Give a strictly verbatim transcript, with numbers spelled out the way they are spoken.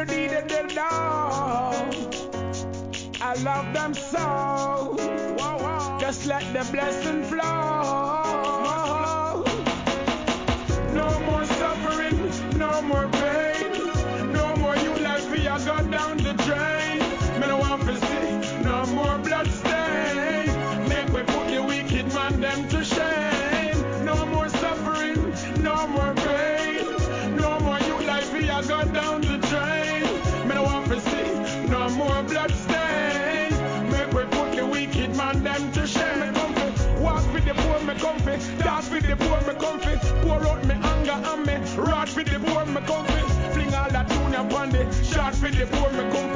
the deed that they know. I love them so. Just let the blessing flow. No more suffering, no more pain, no more you life we are gone down the drain. Me no want to see no more blood stain. Make we put the wicked man them to shame. No more suffering, no more pain, no more you life we are gone down the drain. Me no want to see no more blood stain. Make we put the wicked man them to shame. Me comfy, walk with the poor me comfy, talk with the poor me comfy, pour out me anger and me rod with the poor me comfy, fling all that tune upon the shot with the poor me comfy.